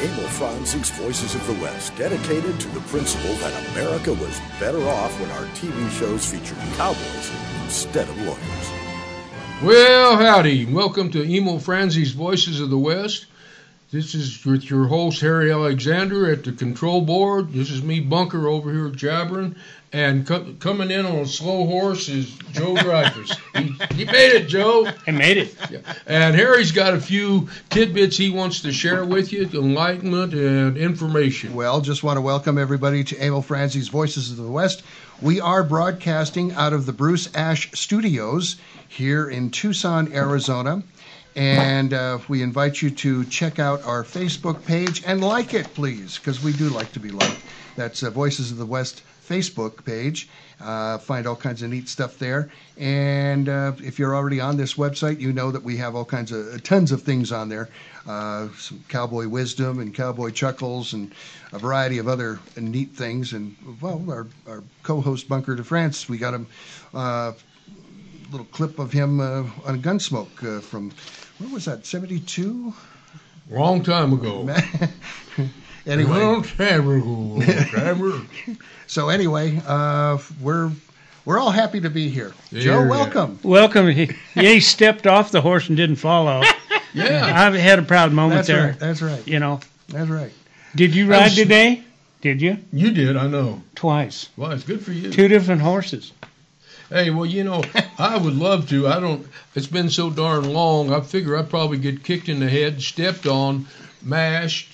Emil Franzi's Voices of the West, dedicated to the principle that America was better off when our TV shows featured cowboys instead of lawyers. Well, howdy. Welcome to Emil Franzi's Voices of the West. This is with your host, Harry Alexander, at the control board. This is me, Bunker, over here jabbering. And coming in on a slow horse is Joe Dreyfus. He made it, Joe. I made it. Yeah. And Harry's got a few tidbits he wants to share with you, enlightenment and information. Well, just want to welcome everybody to Emil Franzi's Voices of the West. We are broadcasting out of the Bruce Ash Studios here in Tucson, Arizona. And we invite you to check out our Facebook page and like it, please, because we do like to be liked. That's Voices of the West Facebook page. Find all kinds of neat stuff there. And if you're already on this website, you know that we have all kinds of tons of things on there. Some cowboy wisdom and cowboy chuckles and a variety of other neat things. And, well, our co-host Bunker DeFrance, we got him little clip of him on Gunsmoke from, what was that, 72? Long time ago. Anyway. Long time ago. So anyway, we're all happy to be here. There Joe, welcome. Welcome. He stepped off the horse and didn't fall off. Yeah. I've had a proud moment there. Right, that's right. You know. That's right. Did you ride today? Did you? You did, I know. Twice. Well, it's good for you. 2 different horses. Hey, well, you know, I would love to. It's been so darn long. I figure I'd probably get kicked in the head, stepped on, mashed.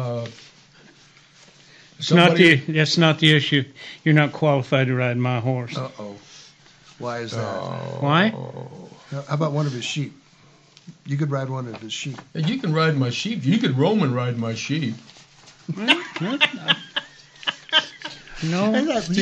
That's not the issue. You're not qualified to ride my horse. Uh-oh. Why is that? Why? How about one of his sheep? You could ride one of his sheep. You can ride my sheep. You could roam and ride my sheep. No. I'm not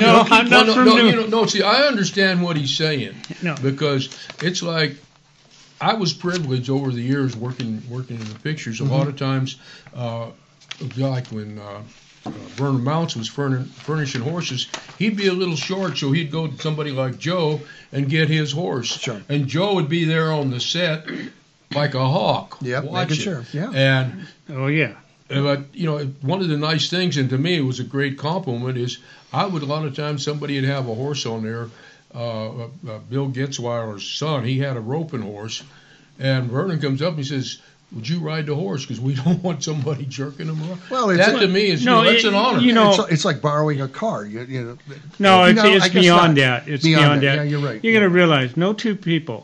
See, I understand what he's saying. No. Because it's like, I was privileged over the years working in the pictures. A lot of times, like when Vernon Mounts was furnishing horses, he'd be a little short, so he'd go to somebody like Joe and get his horse. Sure. And Joe would be there on the set like a hawk. Yep, making sure. Yeah. And Oh, yeah. but, you know, one of the nice things, and to me it was a great compliment, is I would a lot of times somebody would have a horse on there. Bill Getzweiler's son, he had a roping horse, and Vernon comes up and he says, "Would you ride the horse? Because we don't want somebody jerking him around." Well, to me is that's an honor. You know, it's like borrowing a car. You know. No, You know, I it's guess beyond not. that. It's beyond that. Yeah, you're right. You got to realize, no two people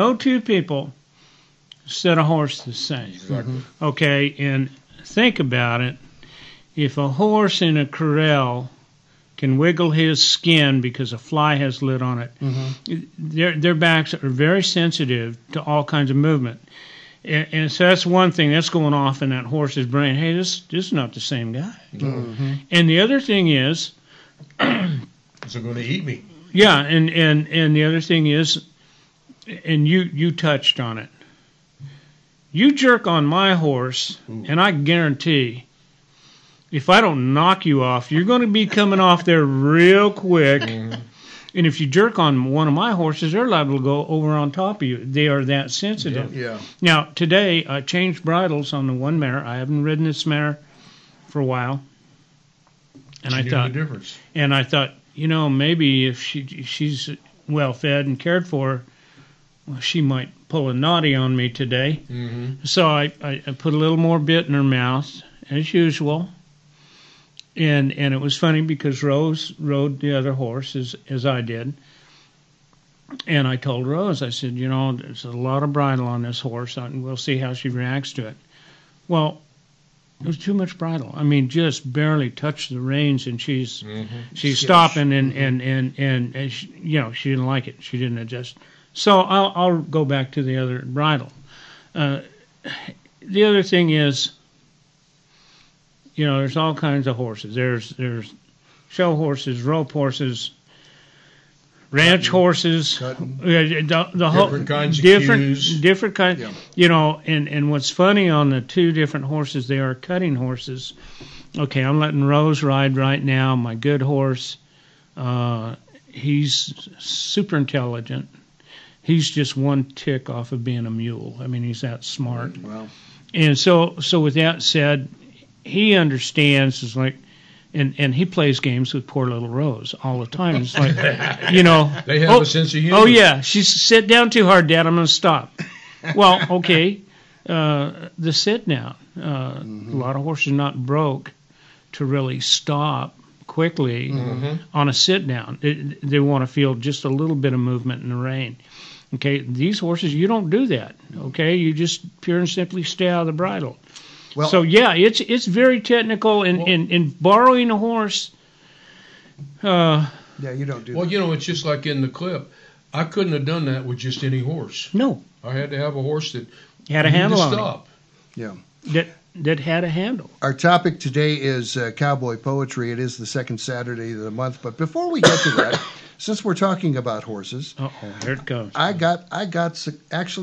set a horse the same. Exactly. Okay, and think about it. If a horse in a corral can wiggle his skin because a fly has lit on it, their backs are very sensitive to all kinds of movement. And so that's one thing that's going off in that horse's brain. Hey, this is not the same guy. And the other thing is, Is it going to eat me? yeah, and the other thing is, and you touched on it. You jerk on my horse, and I guarantee, if I don't knock you off, you're going to be coming off there real quick. And if you jerk on one of my horses, they're liable to go over on top of you. They are that sensitive. Yeah. Now, today, I changed bridles on the one mare. I haven't ridden this mare for a while. And I thought, you know, maybe if she's well fed and cared for, well, she might pull a naughty on me today. So I put a little more bit in her mouth, as usual. And it was funny because Rose rode the other horse as I did. And I told Rose, I said, you know, there's a lot of bridle on this horse, and we'll see how she reacts to it. Well, it was too much bridle. I mean, just barely touched the reins, and she's stopping, and she, you know, she didn't like it. She didn't adjust. So I'll go back to the other bridle. The other thing is, you know, there's all kinds of horses. There's show horses, rope horses, ranch horses, the whole different kinds of cues. Different kinds. Yeah. You know, and what's funny on the 2 different horses, they are cutting horses. Okay, I'm letting Rose ride right now. My good horse, he's super intelligent. He's just one tick off of being a mule. I mean, he's that smart. Wow. And so with that said, he understands. Is like, and he plays games with poor little Rose all the time. It's like, they have a sense of humor. Oh yeah, she's sit down too hard, Dad. I'm going to stop. Well, okay, the sit down. A lot of horses are not broke to really stop quickly on a sit down. They want to feel just a little bit of movement in the rein. Okay, these horses, you don't do that. Okay, you just pure and simply stay out of the bridle. Well, so yeah, it's very technical in borrowing a horse. Yeah, you don't do that. Well, it's just like in the clip. I couldn't have done that with just any horse. No. I had to have a horse that had a handle on stop. Yeah. That had a handle. Our topic today is cowboy poetry. It is the second Saturday of the month. But before we get to that, since we're talking about horses, here it comes. I've got the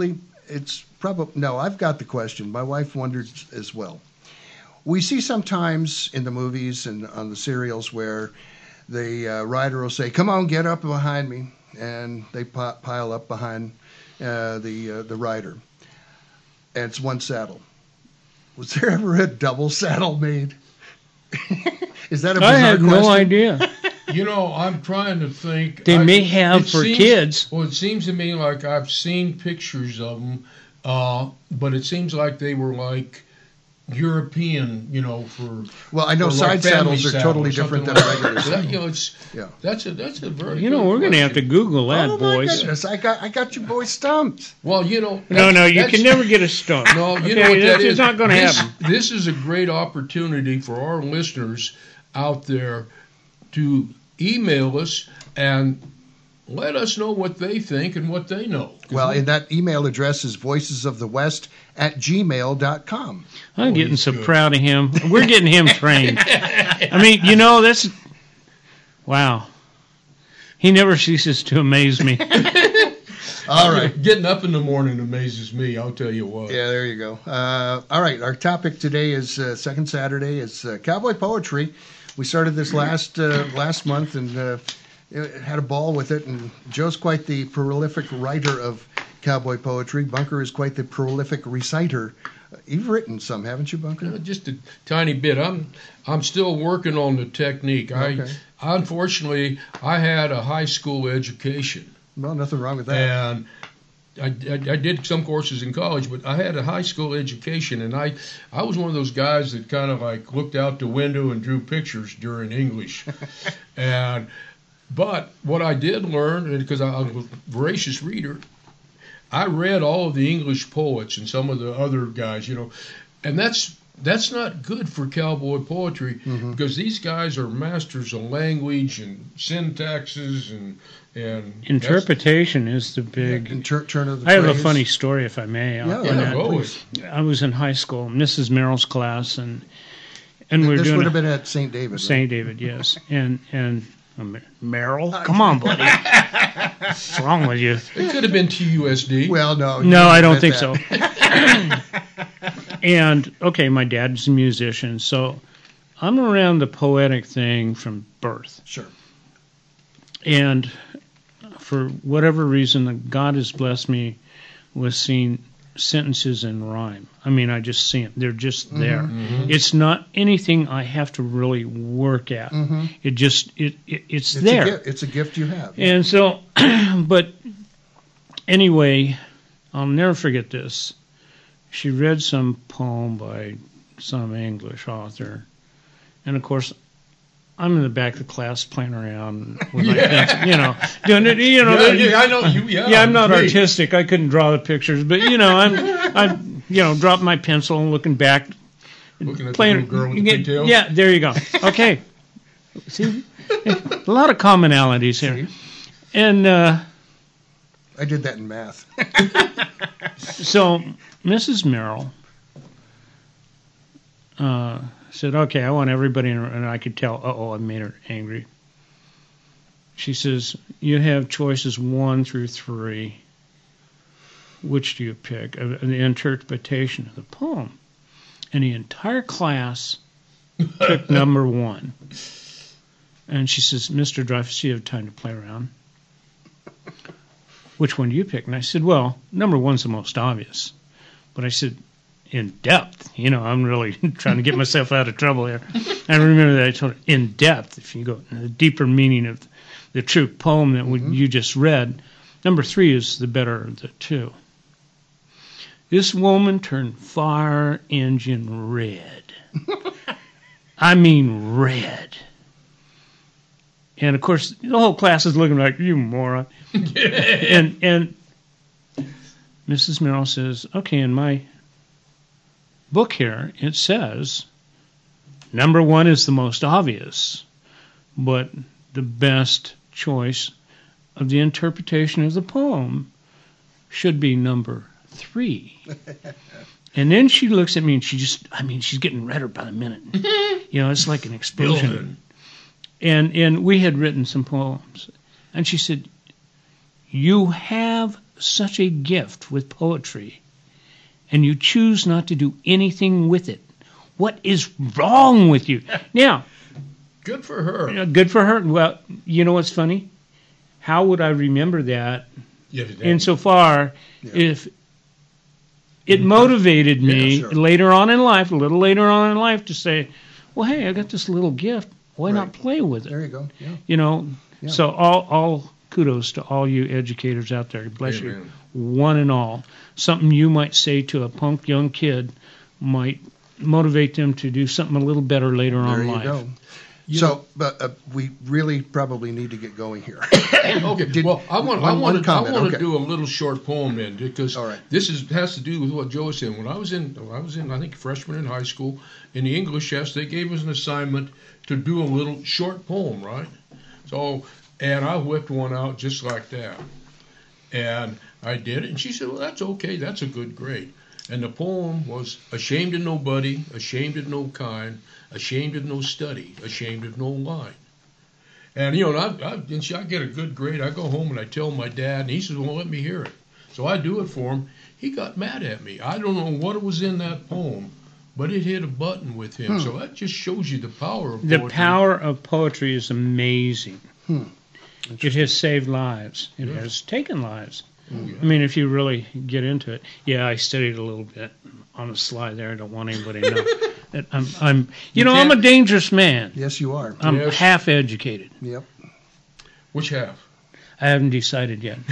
question. My wife wondered as well. We see sometimes in the movies and on the serials where the rider will say, "Come on, get up behind me," and they pile up behind the rider, and it's one saddle. Was there ever a double saddle made? Is that a bizarre I had question? no idea. I'm trying to think. They may have for kids. Well, it seems to me like I've seen pictures of them, but it seems like they were like European, for. Well, I know side saddles are totally different than a regular saddle. That's a very. We're going to have to Google that, boys. Oh my goodness, I got you boys stumped. Well, No, you can never get us stumped. No, you know what that is. It's not going to happen. This is a great opportunity for our listeners out there to email us and let us know what they think and what they know. Well, and that email address is voicesofthewest@gmail.com. I'm getting so proud of him. We're getting him trained. I mean, that's... Wow. He never ceases to amaze me. All right. Getting up in the morning amazes me, I'll tell you what. Yeah, there you go. All right, our topic today is second Saturday. It's cowboy poetry. We started this last month and had a ball with it. And Joe's quite the prolific writer of cowboy poetry. Bunker is quite the prolific reciter. You've written some, haven't you, Bunker? Just a tiny bit. I'm still working on the technique. Okay. Unfortunately, I had a high school education. Well, nothing wrong with that. And I did some courses in college, but I had a high school education, and I was one of those guys that kind of like looked out the window and drew pictures during English. But what I did learn, because I'm a voracious reader, I read all of the English poets and some of the other guys, and that's not good for cowboy poetry because these guys are masters of language and syntaxes and interpretation is the big turn of the I have a funny story, if I may. Please. I was in high school, Mrs. Merrill's class, and we were this doing would have been at St. David. St. David, yes, and Merrill, come on, buddy, what's wrong with you? It could have been TUSD. Well, no, I don't think so. And okay, my dad's a musician, so I'm around the poetic thing from birth. Sure. And for whatever reason, God has blessed me with seeing sentences in rhyme. I mean, I just see them. They're just there. Mm-hmm. It's not anything I have to really work at. Mm-hmm. It's there. It's a gift you have. And so, but anyway, I'll never forget this. She read some poem by some English author. And, of course, I'm in the back of the class playing around with my pencil, doing it, I know you. Yeah, I'm not artistic. I couldn't draw the pictures, but I'm dropping my pencil and looking back, looking at playing. The little girl with the pigtails. Yeah, there you go. Okay, see, a lot of commonalities here, and I did that in math. So Mrs. Merrill said, okay, I want everybody, and I could tell, I made her angry. She says, you have choices 1 through 3. Which do you pick? The interpretation of the poem. And the entire class picked number 1. And she says, Mr. Dreyfus, you have time to play around. Which one do you pick? And I said, well, number 1's the most obvious. But I said, in depth. I'm really trying to get myself out of trouble here. I remember that I told her, in depth, if you go in the deeper meaning of the true poem that you just read. Number 3 is the better of the two. This woman turned fire engine red. I mean red. And, of course, the whole class is looking like, you moron. and Mrs. Merrill says, okay, in my book here, it says, number 1 is the most obvious, but the best choice of the interpretation of the poem should be number 3. And then she looks at me and she's getting redder by the minute. It's like an explosion. And we had written some poems. And she said, you have such a gift with poetry, and you choose not to do anything with it. What is wrong with you? Now, good for her. Good for her. Well, you know what's funny? How would I remember that insofar if it motivated me later on in life, a little later on in life, to say, well, hey, I got this little gift. Why not play with it? There you go. Yeah. So all kudos to all you educators out there. Bless you, one and all. Something you might say to a punk young kid might motivate them to do something a little better later on in life. There you go. But we really probably need to get going here. Okay. Well, I want to do a little short poem then, because this has to do with what Joe said. When I was in I think freshman in high school, in the English test, they gave us an assignment to do a little short poem, right? So, and I whipped one out just like that, and I did it. And she said, "Well, that's okay. That's a good grade." And the poem was ashamed of nobody, ashamed of no kind, ashamed of no study, ashamed of no line. And, I get a good grade. I go home and I tell my dad, and he says, well, let me hear it. So I do it for him. He got mad at me. I don't know what was in that poem, but it hit a button with him. So that just shows you the power of poetry. The power of poetry is amazing. It has saved lives. It has taken lives. I mean, if you really get into it. Yeah, I studied a little bit on the sly there. I don't want anybody to know. That I'm a dangerous man. Yes, you are. I'm half educated. Yep. Which half? I haven't decided yet.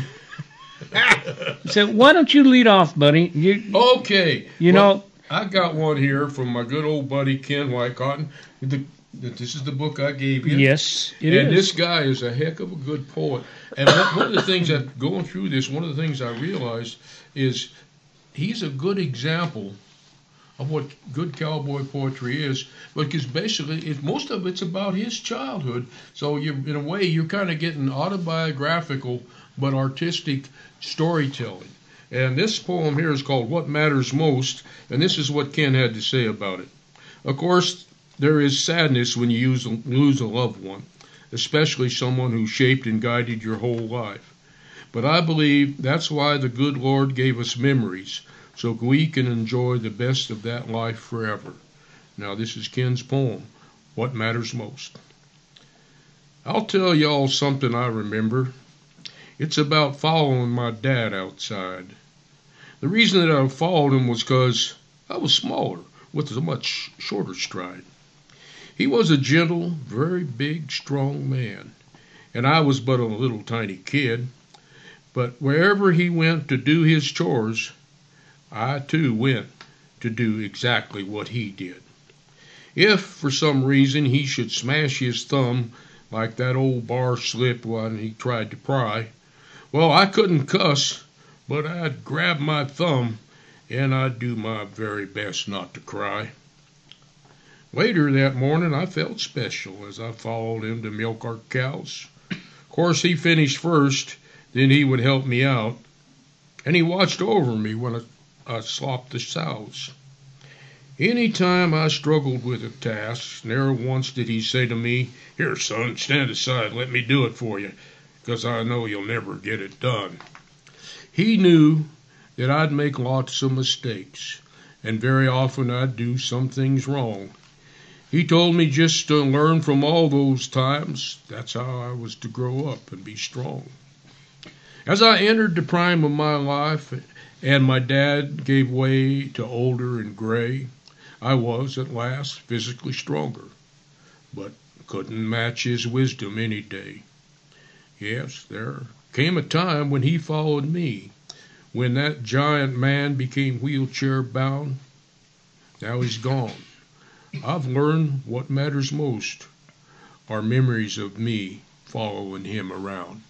So why don't you lead off, buddy? Okay. I got one here from my good old buddy Ken Whitecotton. This is the book I gave you. Yes, it is. And this guy is a heck of a good poet. And one of the things that, going through this, one of the things I realized is he's a good example of what good cowboy poetry is, because basically most of it's about his childhood. So in a way, you're kind of getting autobiographical but artistic storytelling. And this poem here is called What Matters Most, and this is what Ken had to say about it. Of course, there is sadness when you lose a loved one, especially someone who shaped and guided your whole life. But I believe that's why the good Lord gave us memories, so we can enjoy the best of that life forever. Now, this is Ken's poem, What Matters Most. I'll tell y'all something I remember. It's about following my dad outside. The reason that I followed him was because I was smaller, with a much shorter stride. He was a gentle, very big, strong man, and I was but a little tiny kid. But wherever he went to do his chores, I too went to do exactly what he did. If, for some reason, he should smash his thumb like that old bar slip when he tried to pry, well, I couldn't cuss, but I'd grab my thumb and I'd do my very best not to cry. Later that morning, I felt special as I followed him to milk our cows. Of course, he finished first, then he would help me out, and he watched over me when I slopped the sows. Any time I struggled with a task, never once did he say to me, "Here, son, stand aside, let me do it for you, because I know you'll never get it done." He knew that I'd make lots of mistakes, and very often I'd do some things wrong. He told me just to learn from all those times. That's how I was to grow up and be strong. As I entered the prime of my life, and my dad gave way to older and gray, I was, at last, physically stronger, but couldn't match his wisdom any day. Yes, there came a time when he followed me, when that giant man became wheelchair-bound. Now he's gone. I've learned what matters most are memories of me following him around.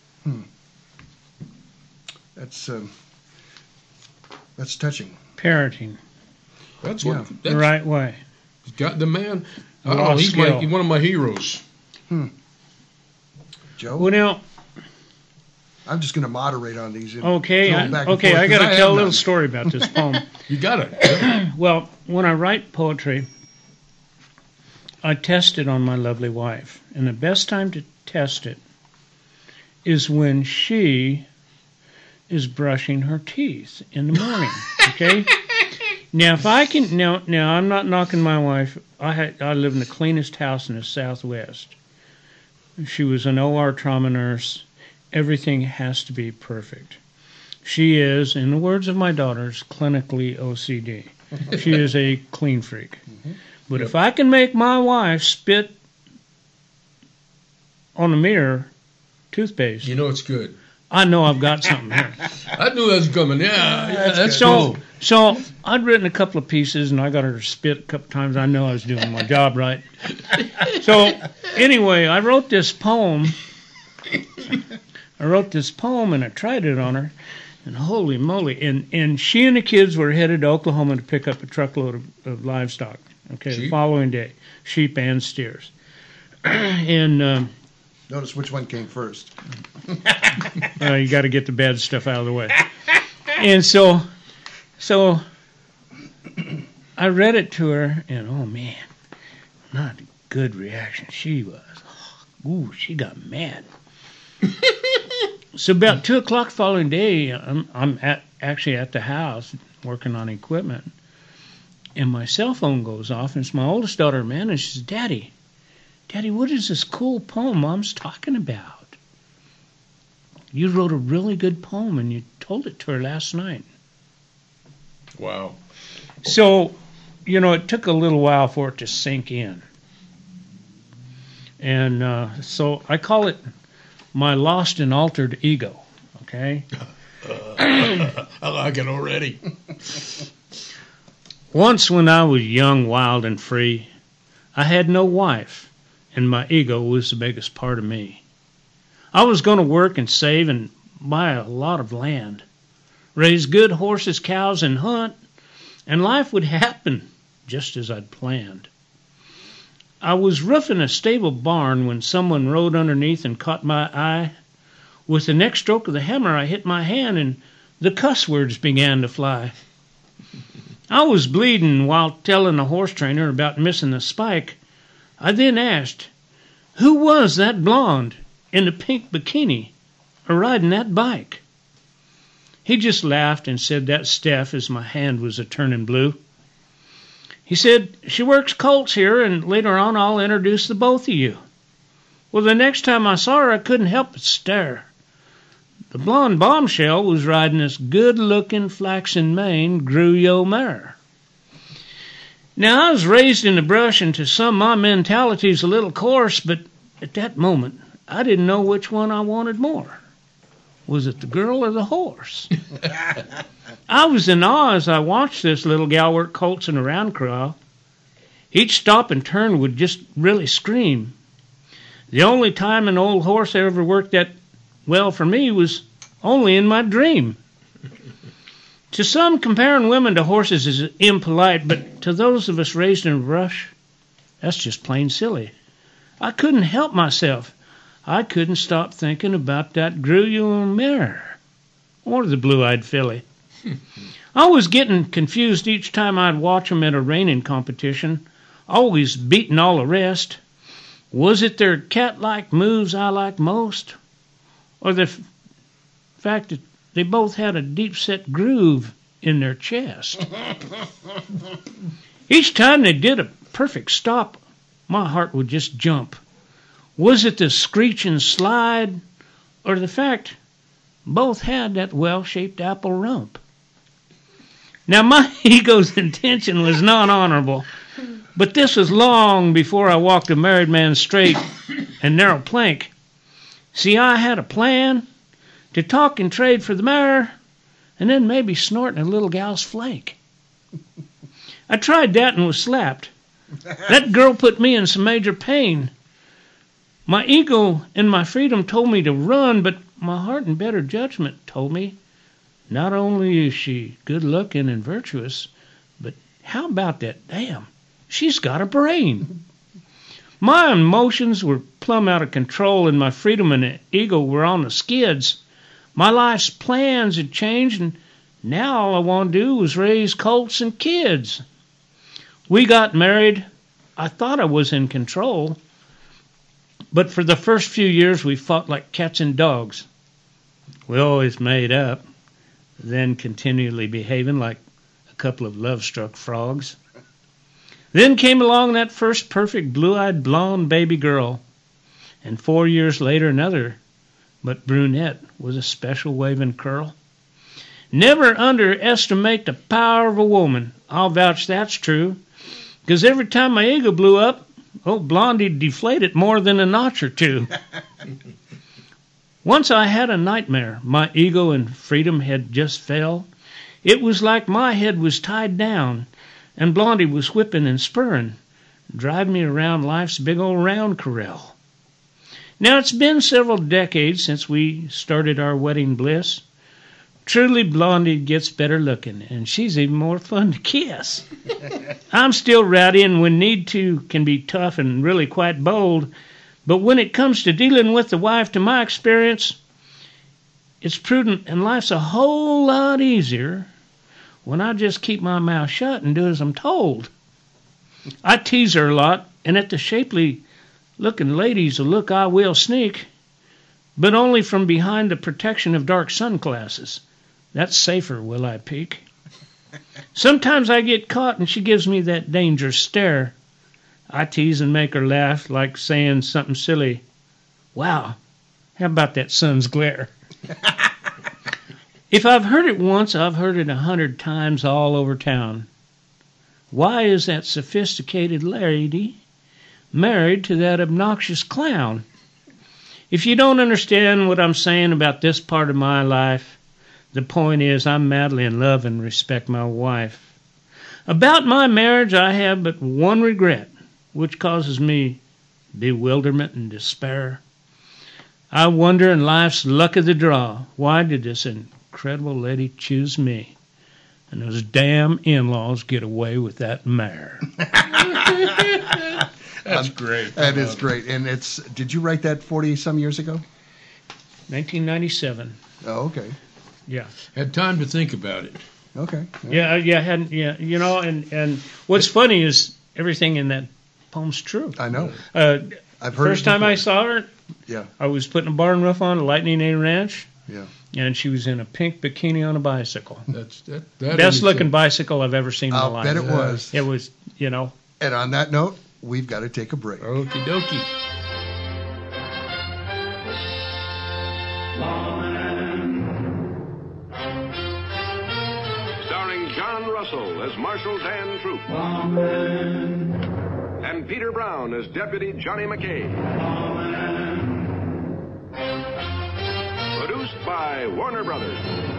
That's touching. Parenting. That's the right way. Got the man. He's one of my heroes. Joe? Well, now, I'm just going to moderate on these. Okay, I got to tell a little story about this poem. You got it. Well, when I write poetry, I test it on my lovely wife. And the best time to test it is when she is brushing her teeth in the morning. Okay? Now, if I can... Now, I'm not knocking my wife. I live in the cleanest house in the Southwest. She was an OR trauma nurse. Everything has to be perfect. She is, in the words of my daughters, clinically OCD. She is a clean freak. But if I can make my wife spit on a mirror toothpaste... You know it's good. I know I've got something here. I knew that was coming. Yeah, that's cool. So I'd written a couple of pieces, and I got her to spit a couple times. I know I was doing my job right. So anyway, I wrote this poem. And I tried it on her, and holy moly! And she and the kids were headed to Oklahoma to pick up a truckload of livestock. Okay, sheep? The following day, sheep and steers. And notice which one came first. You got to get the bad stuff out of the way. And so I read it to her, and oh man, not a good reaction. She was, she got mad. So about 2 o'clock the following day, I'm actually at the house working on equipment, and my cell phone goes off, and it's my oldest daughter, Amanda, and she says, Daddy, what is this cool poem Mom's talking about? You wrote a really good poem, and you told it to her last night. Wow. So, it took a little while for it to sink in. And so I call it my lost and altered ego, okay? I like it already. Once when I was young, wild, and free, I had no wife, and my ego was the biggest part of me. I was going to work and save and buy a lot of land, raise good horses, cows, and hunt, and life would happen just as I'd planned. I was roofing a stable barn when someone rode underneath and caught my eye. With the next stroke of the hammer, I hit my hand, and the cuss words began to fly. I was bleeding while telling the horse trainer about missing the spike. I then asked, who was that blonde in the pink bikini riding that bike? He just laughed and said that's Steph as my hand was a-turning blue. He said, she works colts here, and later on I'll introduce the both of you. Well, the next time I saw her, I couldn't help but stare. The blonde bombshell was riding this good-looking, flaxen maned Gruyot mare. Now, I was raised in the brush, and to some my mentality's a little coarse, but at that moment, I didn't know which one I wanted more. Was it the girl or the horse? I was in awe as I watched this little gal work colts in a round corral. Each stop and turn would just really scream. The only time an old horse ever worked that well for me was only in my dream. To some, comparing women to horses is impolite, but to those of us raised in a brush, that's just plain silly. I couldn't help myself. I couldn't stop thinking about that Gruyot mare or the blue-eyed filly. I was getting confused each time I'd watch them at a reining competition, always beating all the rest. Was it their cat-like moves I liked most, or the fact that they both had a deep-set groove in their chest? Each time they did a perfect stop, my heart would just jump. Was it the screeching slide, or the fact both had that well-shaped apple rump? Now, my ego's intention was not honorable, but this was long before I walked a married man's straight and narrow plank. See, I had a plan to talk and trade for the mare, and then maybe snorting a little gal's flank. I tried that and was slapped. That girl put me in some major pain. My ego and my freedom told me to run, but my heart and better judgment told me not only is she good-looking and virtuous, but how about that? Damn, she's got a brain. My emotions were plumb out of control, and my freedom and ego were on the skids. My life's plans had changed, and now all I want to do was raise colts and kids. We got married. I thought I was in control, but for the first few years we fought like cats and dogs. We always made up, then continually behaving like a couple of love-struck frogs. Then came along that first perfect blue-eyed blonde baby girl, and 4 years later another, but brunette with a special waving curl. Never underestimate the power of a woman. I'll vouch that's true, because every time my ego blew up, old Blondie deflated more than a notch or two. Once I had a nightmare. My ego and freedom had just fell. It was like my head was tied down, and Blondie was whipping and spurring, driving me around life's big old round corral. Now, it's been several decades since we started our wedding bliss. Truly, Blondie gets better looking, and she's even more fun to kiss. I'm still rowdy, and when need to, can be tough and really quite bold. But when it comes to dealing with the wife, to my experience, it's prudent, and life's a whole lot easier when I just keep my mouth shut and do as I'm told. I tease her a lot, and at the shapely-looking ladies a look I will sneak, but only from behind the protection of dark sunglasses. That's safer, will I peek? Sometimes I get caught, and she gives me that dangerous stare. I tease and make her laugh, like saying something silly. Wow, how about that sun's glare? If I've heard it once, I've heard it 100 times all over town. Why is that sophisticated lady married to that obnoxious clown? If you don't understand what I'm saying about this part of my life, the point is I'm madly in love and respect my wife. About my marriage, I have but one regret, which causes me bewilderment and despair. I wonder in life's luck of the draw, why did this incredible lady choose me? And those damn in-laws get away with that mare. That's great. That is great. And did you write that 40-some years ago? 1997. Oh, okay. Yeah. Had time to think about it. Okay. Yeah, you know, and what's funny is everything in that poem's true. I know. I've heard first time I saw her, yeah, I was putting a barn roof on a Lightning A ranch. Yeah. And she was in a pink bikini on a bicycle. That best looking bicycle I've ever seen in my life. I bet it was. It was, you know. And on that note, we've got to take a break. Okie dokie. Starring John Russell as Marshal Dan Troop. And Peter Brown as Deputy Johnny McKay. Produced by Warner Brothers.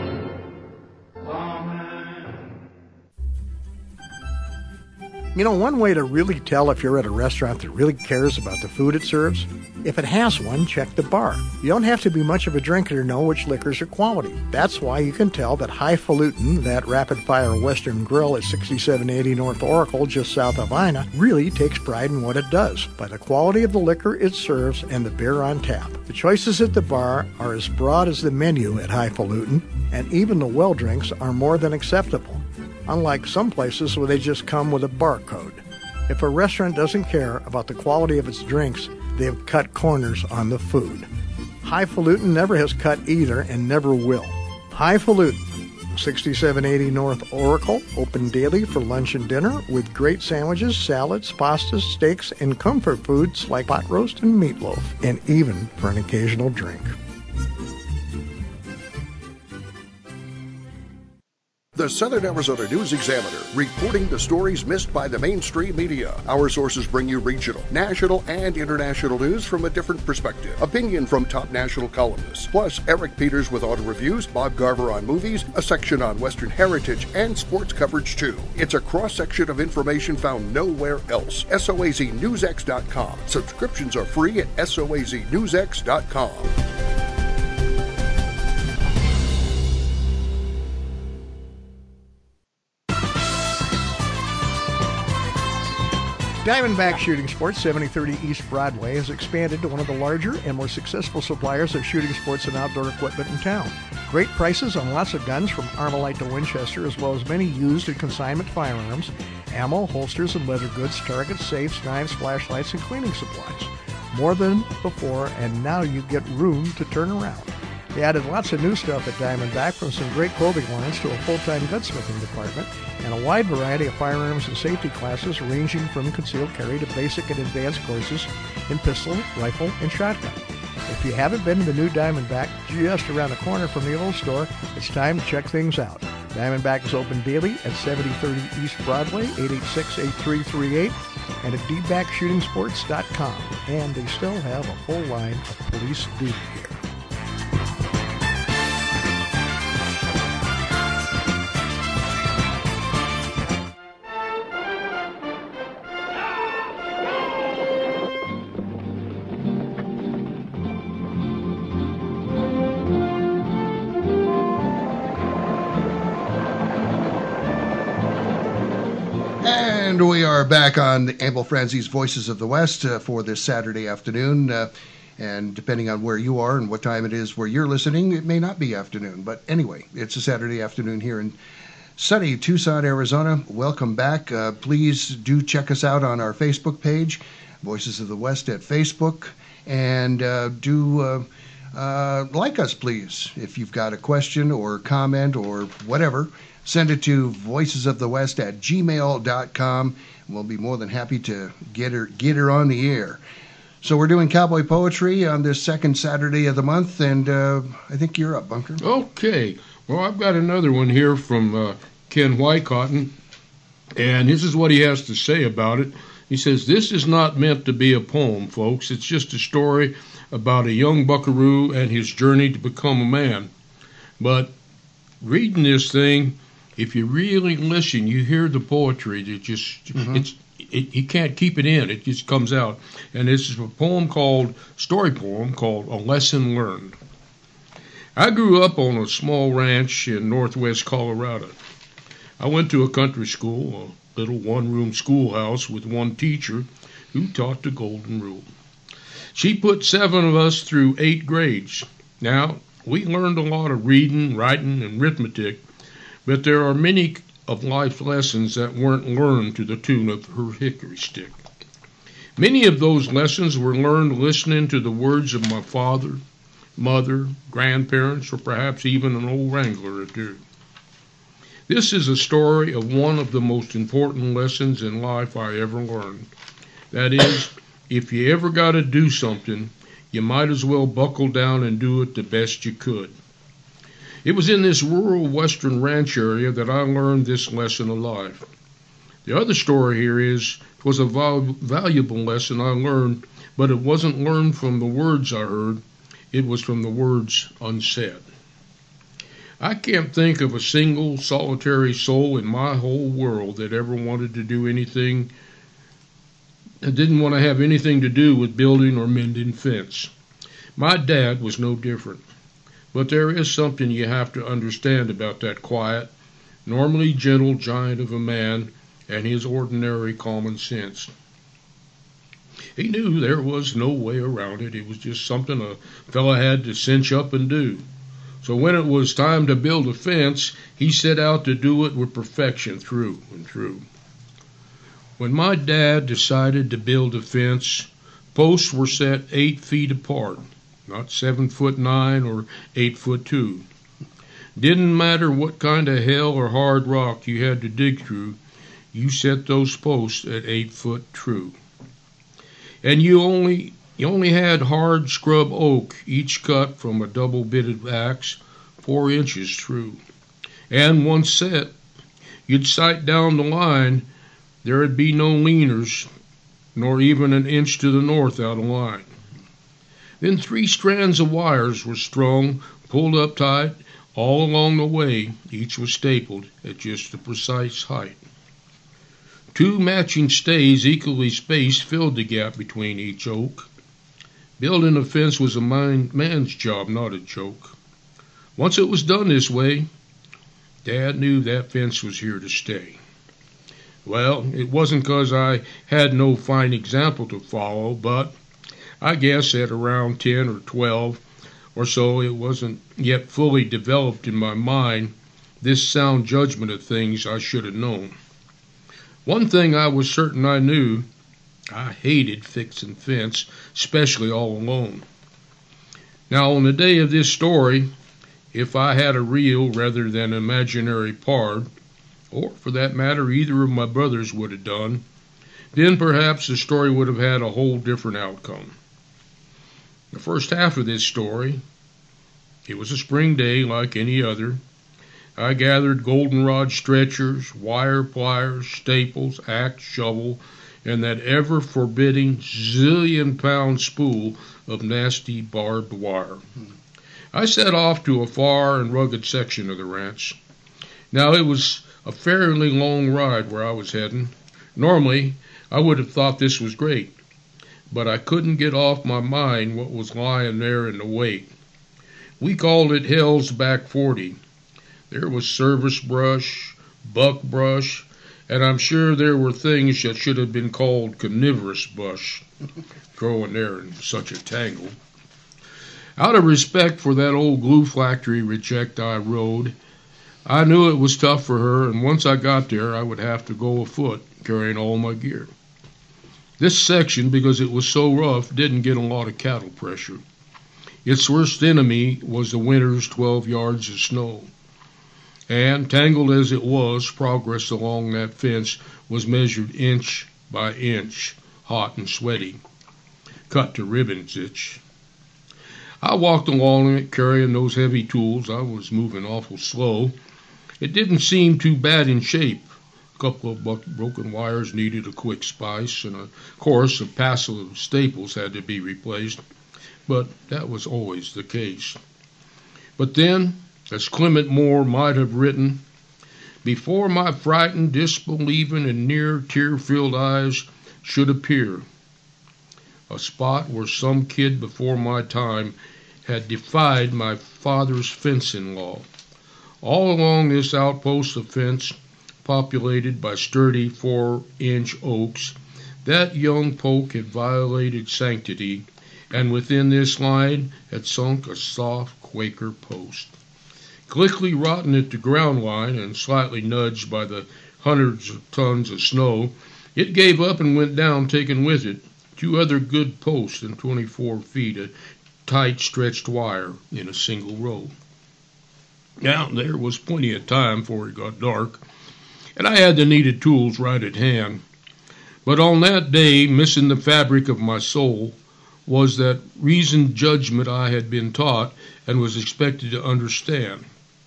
You know, one way to really tell if you're at a restaurant that really cares about the food it serves, if it has one, check the bar. You don't have to be much of a drinker to know which liquors are quality. That's why you can tell that Highfalutin, that rapid-fire Western grill at 6780 North Oracle just south of Ina, really takes pride in what it does, by the quality of the liquor it serves and the beer on tap. The choices at the bar are as broad as the menu at Highfalutin, and even the well drinks are more than acceptable, unlike some places where they just come with a barcode. If a restaurant doesn't care about the quality of its drinks, they've cut corners on the food. Highfalutin never has cut either and never will. Highfalutin, 6780 North Oracle, open daily for lunch and dinner with great sandwiches, salads, pastas, steaks, and comfort foods like pot roast and meatloaf, and even for an occasional drink. The Southern Arizona News Examiner, reporting the stories missed by the mainstream media. Our sources bring you regional, national, and international news from a different perspective. Opinion from top national columnists. Plus, Eric Peters with auto reviews, Bob Garver on movies, a section on Western heritage, and sports coverage too. It's a cross-section of information found nowhere else. SOAZNewsX.com. Subscriptions are free at SOAZNewsX.com. Diamondback Shooting Sports, 7030 East Broadway, has expanded to one of the larger and more successful suppliers of shooting sports and outdoor equipment in town. Great prices on lots of guns from Armalite to Winchester, as well as many used and consignment firearms, ammo, holsters, and leather goods, targets, safes, knives, flashlights, and cleaning supplies. More than before, and now you get room to turn around. They added lots of new stuff at Diamondback, from some great clothing lines to a full-time gunsmithing department, and a wide variety of firearms and safety classes ranging from concealed carry to basic and advanced courses in pistol, rifle, and shotgun. If you haven't been to the new Diamondback just around the corner from the old store, it's time to check things out. Diamondback is open daily at 7030 East Broadway, 886-8338, and at dbackshootingsports.com. And they still have a full line of police duty gear. And we are back on Emil Franzi's Voices of the West for this Saturday afternoon. And depending on where you are and what time it is where you're listening, it may not be afternoon. But anyway, it's a Saturday afternoon here in sunny Tucson, Arizona. Welcome back. Please do check us out on our Facebook page, Voices of the West at Facebook. And do like us, please. If you've got a question or comment or whatever, send it to voicesofthewest@gmail.com. We'll be more than happy to get her on the air. So we're doing cowboy poetry on this second Saturday of the month, and I think you're up, Bunker. Okay. Well, I've got another one here from Ken Whitecotton, and this is what he has to say about it. He says, "This is not meant to be a poem, folks. It's just a story about a young buckaroo and his journey to become a man. But reading this thing, if you really listen, you hear the poetry. It just, you can't keep it in. It just comes out. And this is a story poem called A Lesson Learned. I grew up on a small ranch in northwest Colorado. I went to a country school, a little one-room schoolhouse with one teacher who taught the golden rule. She put 7 of us through 8 grades. Now, we learned a lot of reading, writing, and arithmetic, but there are many of life's lessons that weren't learned to the tune of her hickory stick. Many of those lessons were learned listening to the words of my father, mother, grandparents, or perhaps even an old wrangler or two. This is a story of one of the most important lessons in life I ever learned. That is, if you ever got to do something, you might as well buckle down and do it the best you could. It was in this rural western ranch area that I learned this lesson of life. The other story here is, it was a valuable lesson I learned, but it wasn't learned from the words I heard. It was from the words unsaid. I can't think of a single solitary soul in my whole world that ever wanted to do anything, that didn't want to have anything to do with building or mending fence. My dad was no different. But there is something you have to understand about that quiet, normally gentle giant of a man and his ordinary common sense. He knew there was no way around it. It was just something a fella had to cinch up and do. So when it was time to build a fence, he set out to do it with perfection through and through. When my dad decided to build a fence, posts were set 8 feet apart. Not 7'9" or 8'2". Didn't matter what kind of hell or hard rock you had to dig through, you set those posts at 8 foot true. And you only had hard scrub oak, each cut from a double-bitted axe, 4 inches through. and once set, you'd sight down the line, there'd be no leaners, nor even an inch to the north out of line. Then 3 strands of wires were strung, pulled up tight, all along the way. Each was stapled at just the precise height. 2 matching stays equally spaced filled the gap between each oak. Building a fence was a man's job, not a joke. Once it was done this way, Dad knew that fence was here to stay. Well, it wasn't 'cause I had no fine example to follow, but I guess at around 10 or 12 or so it wasn't yet fully developed in my mind, this sound judgment of things I should have known. One thing I was certain I knew, I hated fixing fence, especially all alone. Now, on the day of this story, if I had a real rather than imaginary pard, or for that matter either of my brothers would have done, then perhaps the story would have had a whole different outcome. The first half of this story, it was a spring day like any other. I gathered goldenrod stretchers, wire pliers, staples, axe, shovel, and that ever-forbidding zillion-pound spool of nasty barbed wire. I set off to a far and rugged section of the ranch. Now, it was a fairly long ride where I was heading. Normally, I would have thought this was great, but I couldn't get off my mind what was lying there in the wake. We called it Hell's Back 40. There was service brush, buckbrush, and I'm sure there were things that should have been called carnivorous bush growing there in such a tangle. Out of respect for that old glue factory reject I rode, I knew it was tough for her, and once I got there, I would have to go afoot, carrying all my gear. This section, because it was so rough, didn't get a lot of cattle pressure. Its worst enemy was the winter's 12 yards of snow. And, tangled as it was, progress along that fence was measured inch by inch, hot and sweaty. Cut to ribbons itch. I walked along it, carrying those heavy tools. I was moving awful slow. It didn't seem too bad in shape. A couple of broken wires needed a quick spice, and of course a passel of staples had to be replaced, but that was always the case. But then, as Clement Moore might have written, before my frightened, disbelieving, and near tear-filled eyes should appear a spot where some kid before my time had defied my father's fencing law. All along this outpost of fence, populated by sturdy 4-inch oaks, that young poke had violated sanctity, and within this line had sunk a soft Quaker post. Quickly rotten at the ground line and slightly nudged by the hundreds of tons of snow, it gave up and went down, taking with it 2 other good posts and 24 feet of tight stretched wire in a single row. Now, there was plenty of time before it got dark, and I had the needed tools right at hand. But on that day, missing the fabric of my soul, was that reasoned judgment I had been taught and was expected to understand.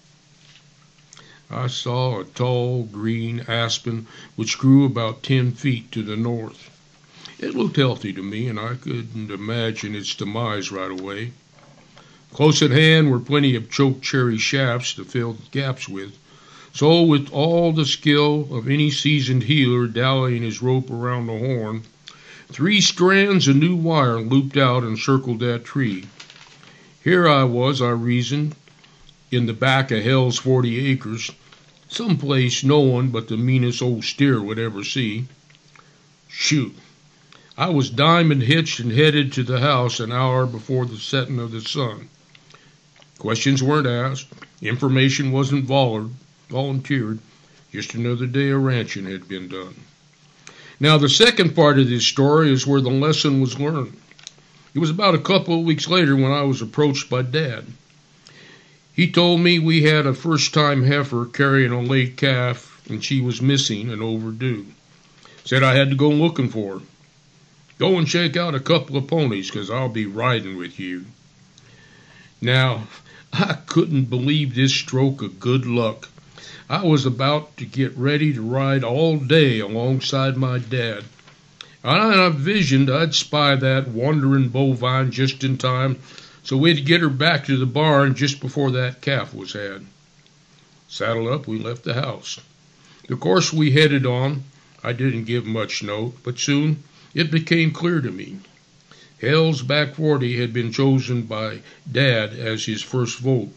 I saw a tall green aspen which grew about 10 feet to the north. It looked healthy to me, and I couldn't imagine its demise right away. Close at hand were plenty of choke cherry shafts to fill the gaps with. So, with all the skill of any seasoned healer dallying his rope around the horn, 3 strands of new wire looped out and circled that tree. Here I was, I reasoned, in the back of Hell's 40 acres, someplace no one but the meanest old steer would ever see. Shoot! I was diamond hitched and headed to the house an hour before the setting of the sun. Questions weren't asked. Information wasn't volunteered. Just another day of ranching had been done. Now, the second part of this story is where the lesson was learned. It was about a couple of weeks later when I was approached by Dad. He told me we had a first-time heifer carrying a late calf, and she was missing and overdue. Said I had to go looking for her. Go and shake out a couple of ponies, 'cause I'll be riding with you. Now, I couldn't believe this stroke of good luck. I was about to get ready to ride all day alongside my dad. And I envisioned I'd spy that wandering bovine just in time so we'd get her back to the barn just before that calf was had. Saddled up, we left the house. The course we headed on, I didn't give much note, but soon it became clear to me. Hell's Back 40 had been chosen by Dad as his first vote.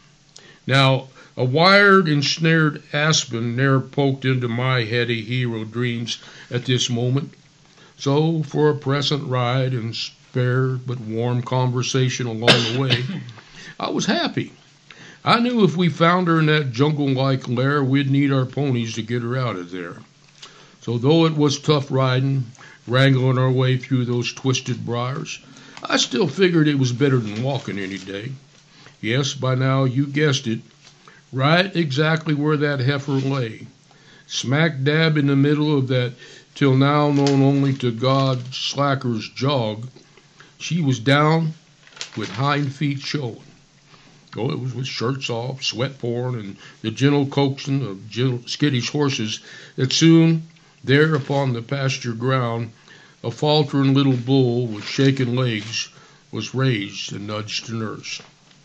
Now, a wired and snared aspen ne'er poked into my heady hero dreams at this moment. So, for a present ride and spare but warm conversation along the way, I was happy. I knew if we found her in that jungle-like lair, we'd need our ponies to get her out of there. So though it was tough riding, wrangling our way through those twisted briars, I still figured it was better than walking any day. Yes, by now you guessed it, right exactly where that heifer lay, smack dab in the middle of that till now known only to God slacker's jog. She was down with hind feet showing. Oh, it was with shirts off, sweat pouring, and the gentle coaxing of skittish horses that soon, there upon the pasture ground, a faltering little bull with shaking legs was raised and nudged to nurse.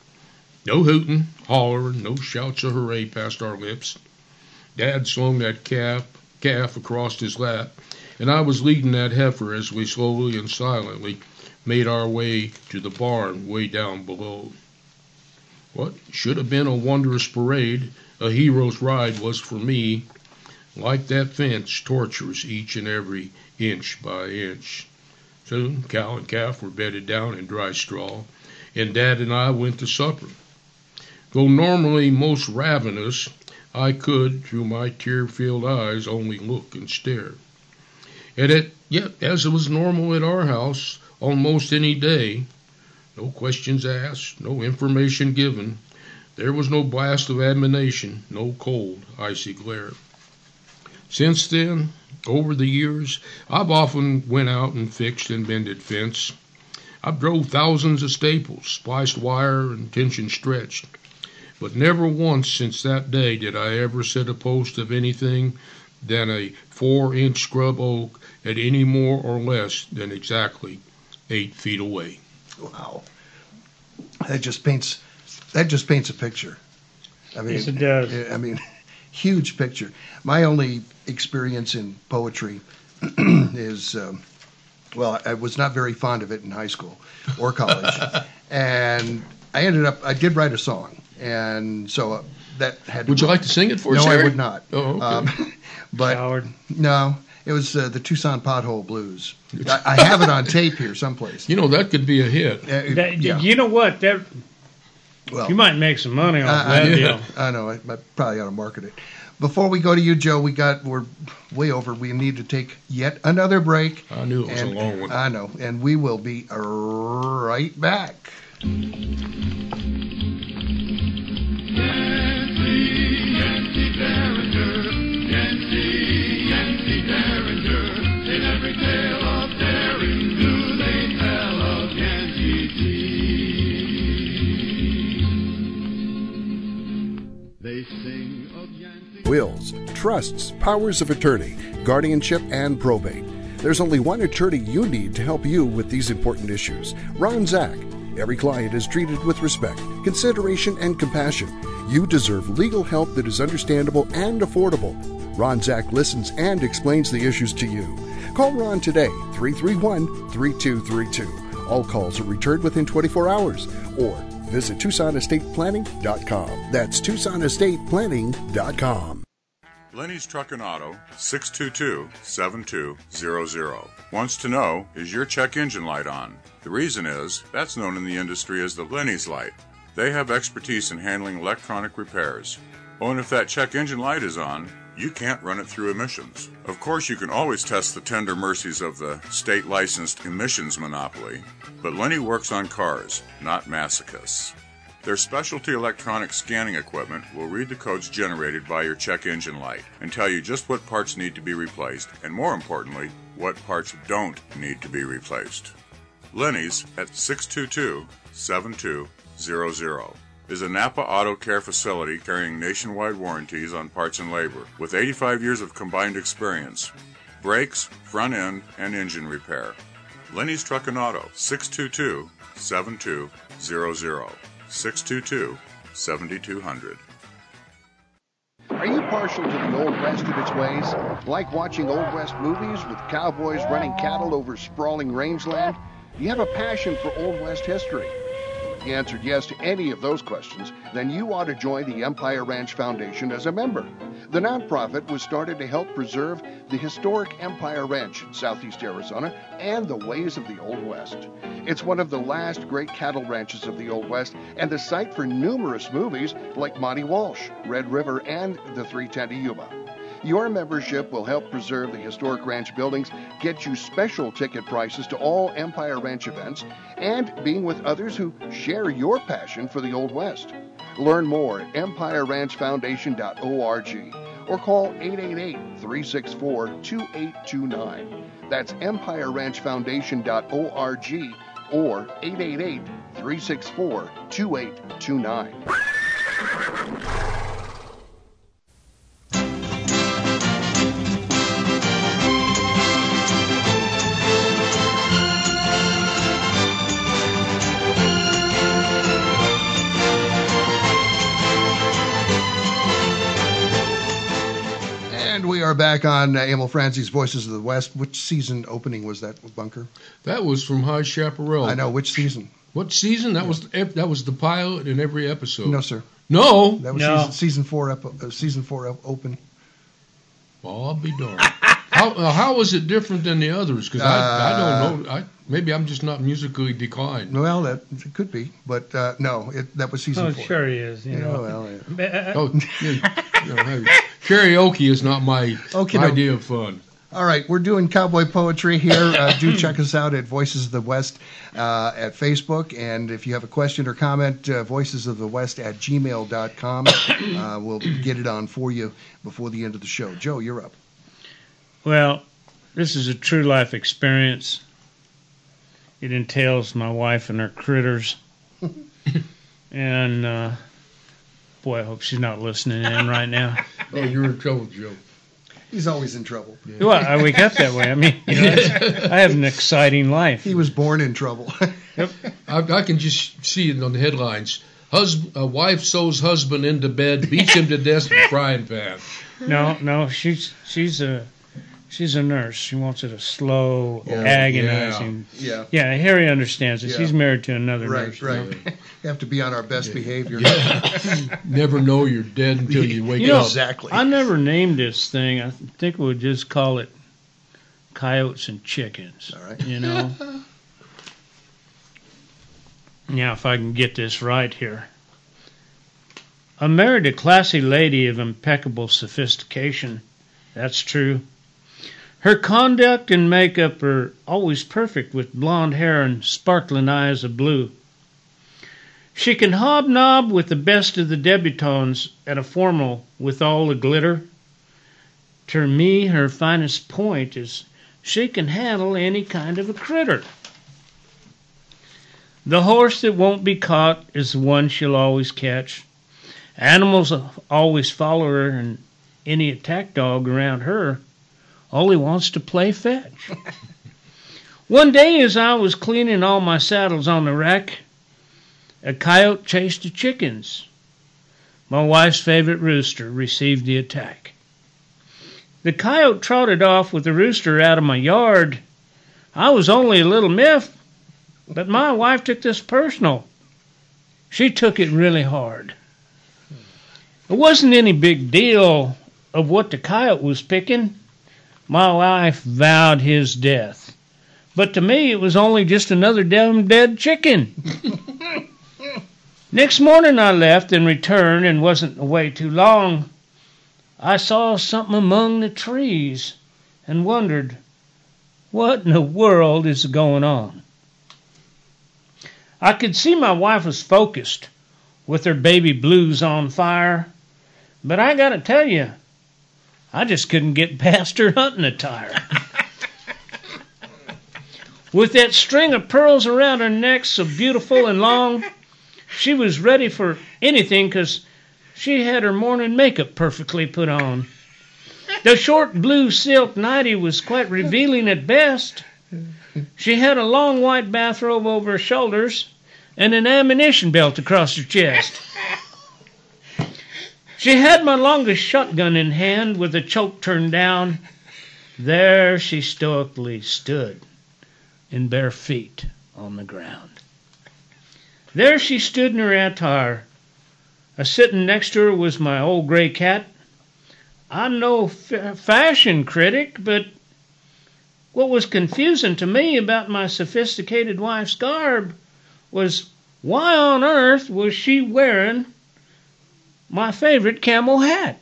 No hooting, hollering, no shouts of hooray passed our lips. Dad slung that calf across his lap, and I was leading that heifer as we slowly and silently made our way to the barn way down below. What should have been a wondrous parade, a hero's ride, was for me, like that fence, torturous each and every inch by inch. Soon cow and calf were bedded down in dry straw, and Dad and I went to supper. Though normally most ravenous, I could, through my tear-filled eyes, only look and stare. Yet, as it was normal at our house, on most any day, no questions asked, no information given. There was no blast of admonition, no cold, icy glare. Since then, over the years, I've often went out and fixed and mended fence. I've drove thousands of staples, spliced wire and tension stretched. But never once since that day did I ever set a post of anything than a 4-inch scrub oak at any more or less than exactly 8 feet away. Wow. That just paints a picture. I mean, yes, it does. I mean, huge picture. My only experience in poetry is, I was not very fond of it in high school or college. And I did write a song. And so that had to. Would you like to sing it for us, No, Harry? I would not. Oh, okay. But Howard. No, it was the Tucson Pothole Blues. I have it on tape here someplace. You know, that could be a hit. Yeah. You know what? Well, you might make some money off that deal. I know. I probably ought to market it. Before we go to you, Joe, we're way over. We need to take yet another break. I knew it was a long one. I know. And we will be right back. Yancey Derringer, Yancey Derringer. In every tale of daring do they tell of Yancey T. They sing of Yancey. Wills, trusts, powers of attorney, guardianship, and probate. There's only one attorney you need to help you with these important issues. Ron Zach. Every client is treated with respect, consideration, and compassion. You deserve legal help that is understandable and affordable. Ron Zach listens and explains the issues to you. Call Ron today, 331-3232. All calls are returned within 24 hours. Or visit TucsonEstatePlanning.com. That's TucsonEstatePlanning.com. Lenny's Truck and Auto, 622-7200. Wants to know, is your check engine light on? The reason is, that's known in the industry as the Lenny's light. They have expertise in handling electronic repairs. Oh, and if that check engine light is on, you can't run it through emissions. Of course, you can always test the tender mercies of the state-licensed emissions monopoly, but Lenny works on cars, not masochists. Their specialty electronic scanning equipment will read the codes generated by your check engine light and tell you just what parts need to be replaced, and more importantly, what parts don't need to be replaced. Lenny's at 622-7200. is a Napa Auto Care facility carrying nationwide warranties on parts and labor, with 85 years of combined experience. Brakes, front end, and engine repair. Lenny's Truck and Auto, 622-7200, 622-7200. Are you partial to the Old West and its ways? Like watching Old West movies with cowboys running cattle over sprawling rangeland? Do you have a passion for Old West history? If you answered yes to any of those questions, then you ought to join the Empire Ranch Foundation as a member. The nonprofit was started to help preserve the historic Empire Ranch in southeast Arizona and the ways of the Old West. It's one of the last great cattle ranches of the Old West and the site for numerous movies like Monty Walsh, Red River, and the 310 to Yuma. Your membership will help preserve the historic ranch buildings, get you special ticket prices to all Empire Ranch events, and being with others who share your passion for the Old West. Learn more at empireranchfoundation.org or call 888-364-2829. That's empireranchfoundation.org or 888-364-2829. We are back on Emil Franzi's Voices of the West. Which season opening was that, Bunker? That was from High Chaparral. I know. Which season? What season? That was the pilot in every episode. No, sir. No. That was season four open. Well, I'll be darned. How was it different than the others? Because I don't know. Maybe I'm just not musically declined. Well, that it could be, but no, that was season 4. Oh, sure he is. You know. Well, karaoke is not my idea of fun. All right, we're doing cowboy poetry here. Do check us out at Voices of the West at Facebook. And if you have a question or comment, voicesofthewest@gmail.com. We'll get it on for you before the end of the show. Joe, you're up. Well, this is a true life experience. It entails my wife and her critters. And, boy, I hope she's not listening in right now. Oh, you're in trouble, Joe. He's always in trouble. Yeah. Well, I wake up that way. I mean, I have an exciting life. He was born in trouble. Yep. I can just see it on the headlines. Wife sews husband into bed, beats him to death with a frying pan. No, she's a nurse. She wants it a slow, agonizing. Yeah. Yeah, Harry understands it. Yeah. She's married to another nurse. Right. You have to be on our best behavior. Yeah. Never know you're dead until you wake up. Exactly. I never named this thing. I think we'll just call it Coyotes and Chickens. All right. You know? Now, if I can get this right here. I married a classy lady of impeccable sophistication. That's true. Her conduct and makeup are always perfect with blonde hair and sparkling eyes of blue. She can hobnob with the best of the debutantes at a formal with all the glitter. To me, her finest point is she can handle any kind of a critter. The horse that won't be caught is the one she'll always catch. Animals always follow her, and any attack dog around her only wants to play fetch. One day as I was cleaning all my saddles on the rack, a coyote chased the chickens. My wife's favorite rooster received the attack. The coyote trotted off with the rooster out of my yard. I was only a little miffed, but my wife took this personal. She took it really hard. It wasn't any big deal of what the coyote was picking. My wife vowed his death. But to me, it was only just another damn dead chicken. Next morning I left and returned and wasn't away too long. I saw something among the trees and wondered, what in the world is going on? I could see my wife was focused with her baby blues on fire, but I gotta tell you, I just couldn't get past her hunting attire. With that string of pearls around her neck so beautiful and long, She was ready for anything because she had her morning makeup perfectly put on. The short blue silk nightie was quite revealing at best. She had a long white bathrobe over her shoulders and an ammunition belt across her chest. She had my longest shotgun in hand with the choke turned down. There she stoically stood in bare feet on the ground. There she stood in her attire. A-sitting next to her was my old gray cat. I'm no fashion critic, but what was confusing to me about my sophisticated wife's garb was why on earth was she wearing my favorite camel hat?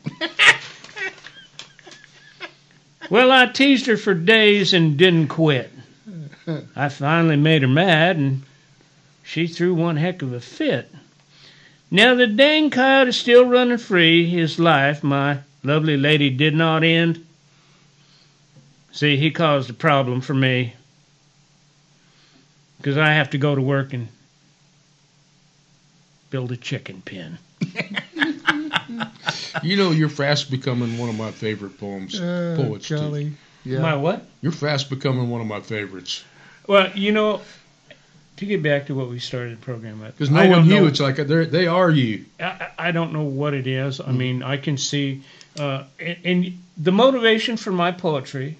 Well, I teased her for days and didn't quit. I finally made her mad, and she threw one heck of a fit. Now the dang coyote is still running free. His life, my lovely lady, did not end. See, he caused a problem for me, because I have to go to work and build a chicken pen. You know, you're fast becoming one of my favorite poets. Golly. Yeah. My what? You're fast becoming one of my favorites. Well, you know, to get back to what we started the program with. Because knowing you, it's like they are you. I don't know what it is. I mean, I can see, and the motivation for my poetry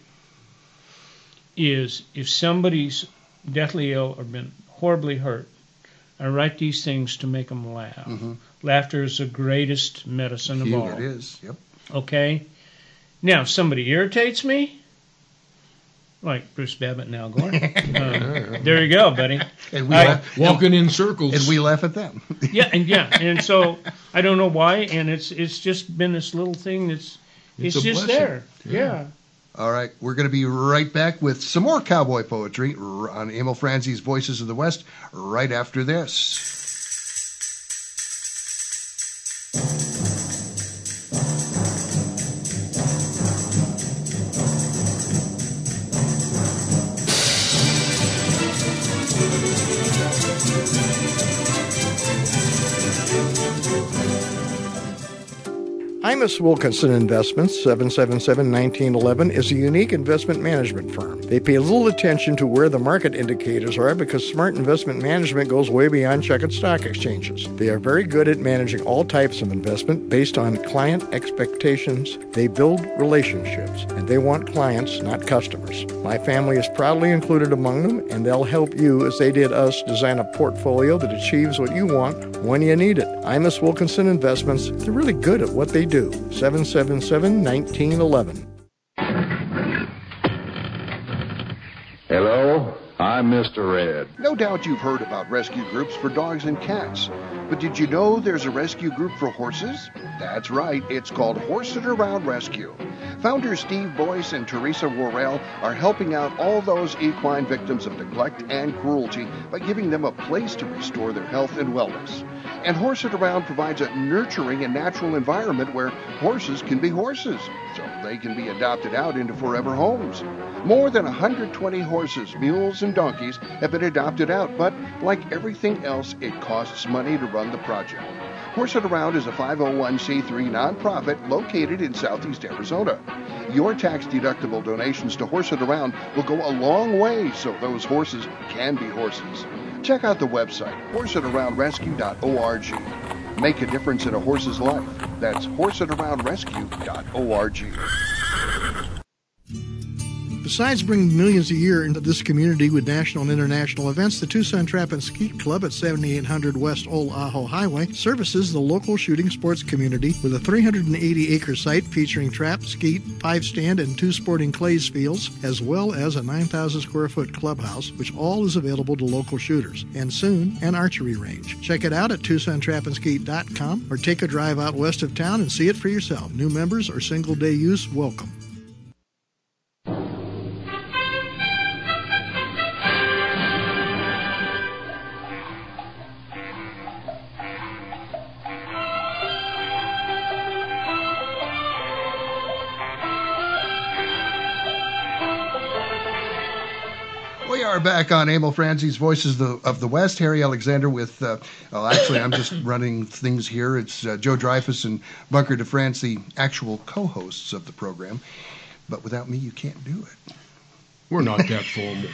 is if somebody's deathly ill or been horribly hurt, I write these things to make them laugh. Mm-hmm. Laughter is the greatest medicine of all. It is, yep. Okay? Now, if somebody irritates me, like Bruce Babbitt and Al Gore, there you go, buddy. And we walking in circles. And we laugh at them. And so I don't know why, and it's just been this little thing that's it's just blessing. There. Yeah. All right, we're going to be right back with some more cowboy poetry on Emil Franzi's Voices of the West right after this. Imus Wilkinson Investments, 777-1911, is a unique investment management firm. They pay little attention to where the market indicators are because smart investment management goes way beyond checkered stock exchanges. They are very good at managing all types of investment based on client expectations. They build relationships, and they want clients, not customers. My family is proudly included among them, and they'll help you, as they did us, design a portfolio that achieves what you want when you need it. Imus Wilkinson Investments, they're really good at what they do. 777-1911. Hello, I'm Mr. Red. No doubt you've heard about rescue groups for dogs and cats. But did you know there's a rescue group for horses? That's right, it's called Horse It Around Rescue. Founders Steve Boyce and Teresa Worrell are helping out all those equine victims of neglect and cruelty by giving them a place to restore their health and wellness. And Horse It Around provides a nurturing and natural environment where horses can be horses, so they can be adopted out into forever homes. More than 120 horses, mules, and donkeys have been adopted out, but like everything else, it costs money to run the project. Horse It Around is a 501c3 nonprofit located in southeast Arizona. Your tax-deductible donations to Horse It Around will go a long way so those horses can be horses. Check out the website, horseitaroundrescue.org. Make a difference in a horse's life. That's horseitaroundrescue.org. Besides bringing millions a year into this community with national and international events, the Tucson Trap and Skeet Club at 7800 West Old Ajo Highway services the local shooting sports community with a 380-acre site featuring trap, skeet, 5-stand, and 2 sporting clays fields, as well as a 9,000-square-foot clubhouse, which all is available to local shooters, and soon an archery range. Check it out at TucsonTrapandSkeet.com or take a drive out west of town and see it for yourself. New members or single-day use, welcome. are back on Emil Franzi's Voices of the West. Harry Alexander with, actually, I'm just running things here. It's Joe Dreyfus and Bunker DeFrance, the actual co-hosts of the program. But without me, you can't do it. We're not that formal.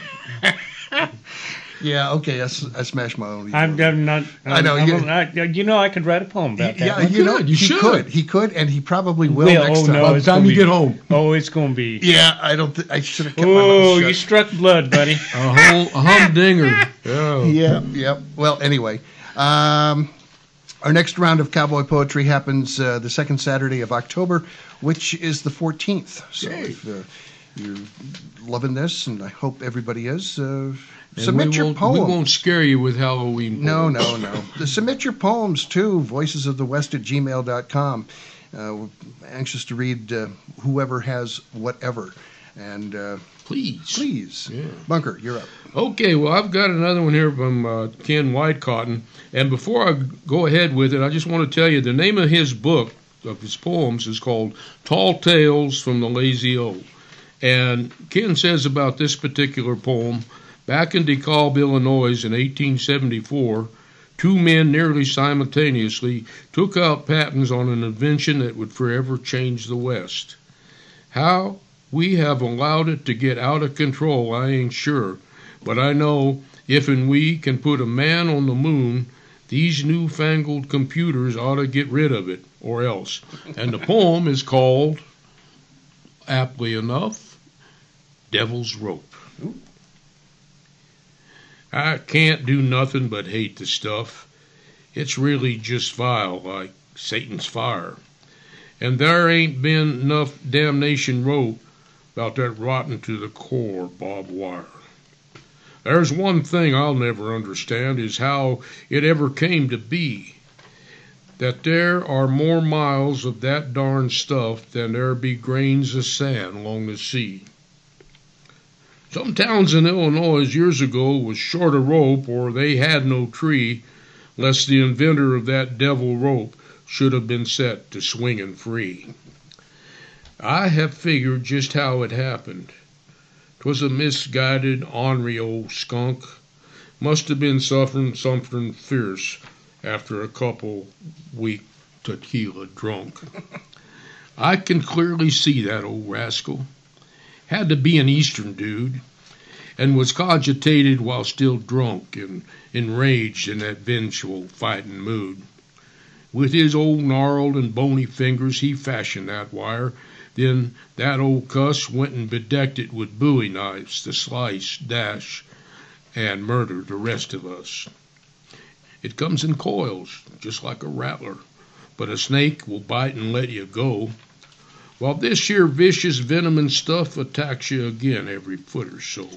Yeah, okay, I smashed my own. I'm not. I know. I could write a poem about that. Yeah, you should. He could, and he probably will next time. By the time you get home. Oh, it's going to be. Yeah, I should have kept my mouth Oh, shut. you struck blood, buddy. A humdinger. Yeah. Well, anyway, our next round of cowboy poetry happens the second Saturday of October, which is the 14th. So if you're loving this, and I hope everybody is, submit your poem. We won't scare you with Halloween poems. No. Submit your poems to voicesofthewest@gmail.com. We're anxious to read whoever has whatever. And please. Yeah. Bunker, you're up. Okay, well, I've got another one here from Ken Whitecotton. And before I go ahead with it, I just want to tell you the name of his book, of his poems, is called Tall Tales from the Lazy O. And Ken says about this particular poem, back in DeKalb, Illinois in 1874, two men nearly simultaneously took out patents on an invention that would forever change the West. How we have allowed it to get out of control, I ain't sure, but I know if and we can put a man on the moon, these newfangled computers ought to get rid of it, or else. And the poem is called, aptly enough, Devil's Rope. I can't do nothing but hate the stuff. It's really just vile, like Satan's fire. And there ain't been enough damnation wrote about that rotten to the core barbed wire. There's one thing I'll never understand is how it ever came to be that there are more miles of that darn stuff than there be grains of sand along the sea. Some towns in Illinois years ago was short of rope or they had no tree, lest the inventor of that devil rope should have been set to swinging free. I have figured just how it happened. 'Twas a misguided, ornery old skunk. Must have been suffering something fierce after a couple week tequila drunk. I can clearly see that old rascal. Had to be an Eastern dude, and was cogitated while still drunk and enraged in that vengeful fighting mood. With his old gnarled and bony fingers he fashioned that wire. Then that old cuss went and bedecked it with bowie knives to slice, dash, and murder the rest of us. It comes in coils, just like a rattler, but a snake will bite and let you go, while this here vicious venom and stuff attacks you again every foot or so.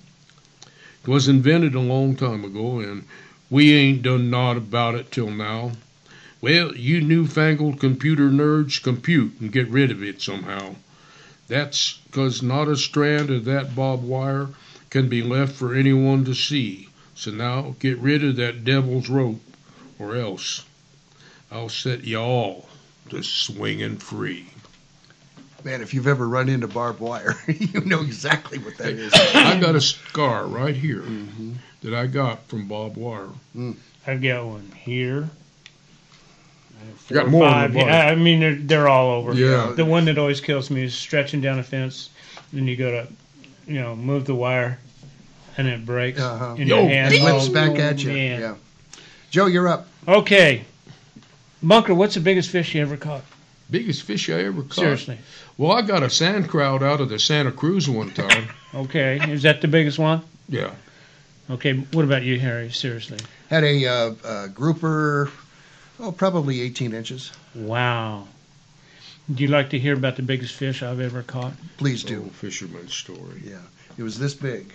It was invented a long time ago, and we ain't done naught about it till now. Well, you newfangled computer nerds compute and get rid of it somehow. That's 'cause not a strand of that barbed wire can be left for anyone to see. So now get rid of that devil's rope, or else I'll set you all to swinging free. Man, if you've ever run into barbed wire, you know exactly what that is. I got a scar right here that I got from barbed wire. I've got one here. You got more than one. I mean, they're all over. Yeah. The one that always kills me is stretching down a fence, and you go to, move the wire, and it breaks in your hand. It whips back at you. Man. Yeah. Joe, you're up. Okay. Bunker, what's the biggest fish you ever caught? Biggest fish I ever caught? Seriously. Well, I got a sand crowd out of the Santa Cruz one time. Okay. Is that the biggest one? Yeah. Okay. What about you, Harry? Seriously. Had a grouper, probably 18 inches. Wow. Do you like to hear about the biggest fish I've ever caught? Please do. Fisherman's story. Yeah. It was this big.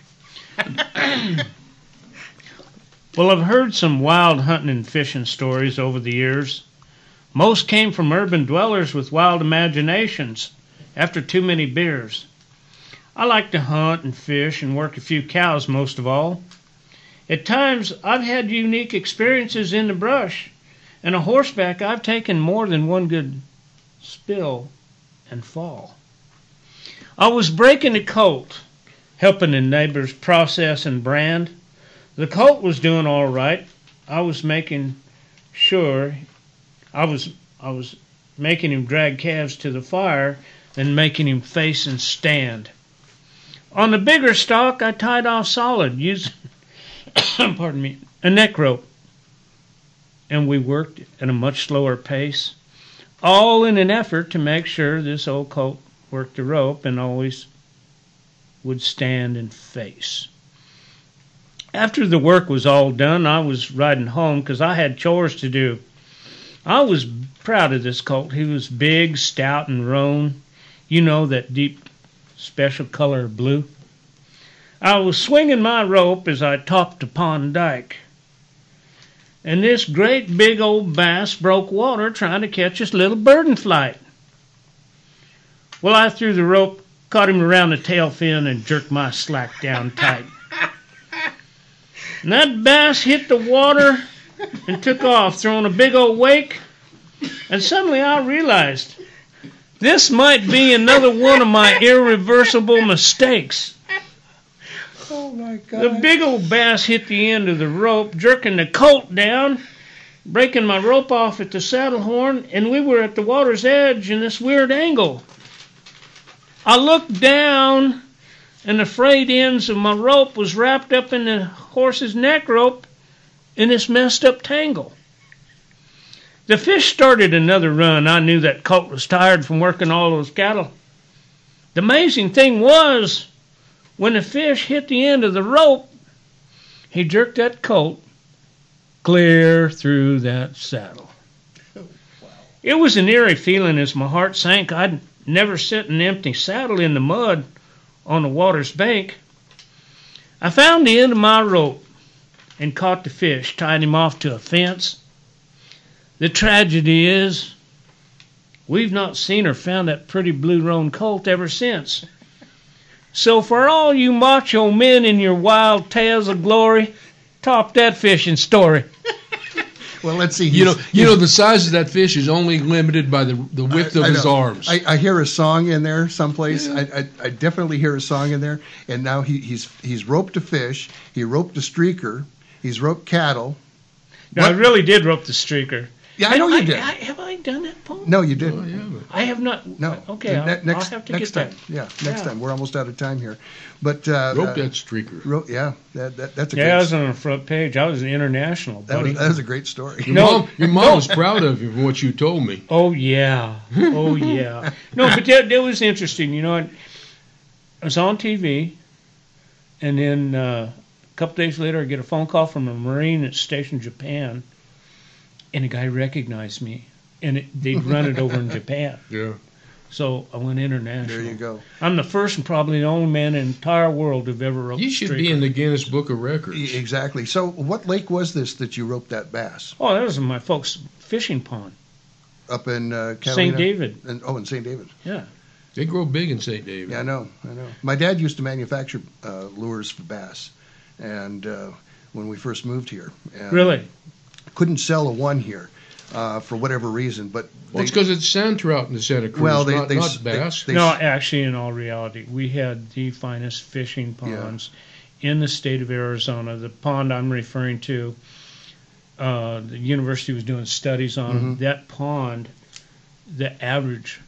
Well, I've heard some wild hunting and fishing stories over the years. Most came from urban dwellers with wild imaginations after too many beers. I like to hunt and fish and work a few cows most of all. At times, I've had unique experiences in the brush, and a horseback I've taken more than one good spill and fall. I was breaking a colt helping the neighbors process and brand. The colt was doing all right. I was making sure I was making him drag calves to the fire and making him face and stand. On the bigger stock, I tied off solid using pardon me, a neck rope. And we worked at a much slower pace, all in an effort to make sure this old colt worked the rope and always would stand and face. After the work was all done, I was riding home because I had chores to do. I was proud of this colt. He was big, stout, and roan. You know, that deep, special color of blue. I was swinging my rope as I topped the pond dike. And this great big old bass broke water trying to catch his little bird in flight. Well, I threw the rope, caught him around the tail fin, and jerked my slack down tight. And that bass hit the water and took off, throwing a big old wake. And suddenly I realized this might be another one of my irreversible mistakes. Oh, my God. The big old bass hit the end of the rope, jerking the colt down, breaking my rope off at the saddle horn, and we were at the water's edge in this weird angle. I looked down, and the frayed ends of my rope was wrapped up in the horse's neck rope in this messed up tangle. The fish started another run. I knew that colt was tired from working all those cattle. The amazing thing was, when the fish hit the end of the rope, he jerked that colt clear through that saddle. It was an eerie feeling as my heart sank. I'd never sit an empty saddle in the mud on the water's bank. I found the end of my rope and caught the fish, tied him off to a fence. The tragedy is, we've not seen or found that pretty blue roan colt ever since. So for all you macho men in your wild tales of glory, top that fishing story. Well, let's see. You know, the size of that fish is only limited by the width of his arms. I hear a song in there someplace. Yeah. I definitely hear a song in there. And now he's roped a fish. He roped a streaker. He's roped cattle. No, I really did rope the streaker. Yeah, I know you did. Have I done that, Paul? No, you didn't. Oh, yeah, I have not. No. Okay, I'll have to next get time. that. Yeah, next time. We're almost out of time here. But rope that streaker. That's a great. Yeah, I was on the front page. I was international, buddy. That was a great story. Your mom was proud of you for what you told me. Oh yeah. Oh yeah. No, but that was interesting. You know, I was on TV, and then a couple days later, I get a phone call from a Marine that's stationed in Japan. And a guy recognized me, and they'd run it over in Japan. Yeah. So I went international. There you go. I'm the first and probably the only man in the entire world who've ever roped. You should be in the Guinness Book of Records. Exactly. So what lake was this that you roped that bass? Oh, that was in my folks' fishing pond. Up in Catalina? St. David. In St. David. Yeah. They grow big in St. David. Yeah, I know. My dad used to manufacture lures for bass, and when we first moved here. And really? Couldn't sell a one here for whatever reason, but it's because it's sand trout in the Santa Cruz, not bass. No, actually, in all reality, we had the finest fishing ponds in the state of Arizona. The pond I'm referring to, the university was doing studies on that pond. The average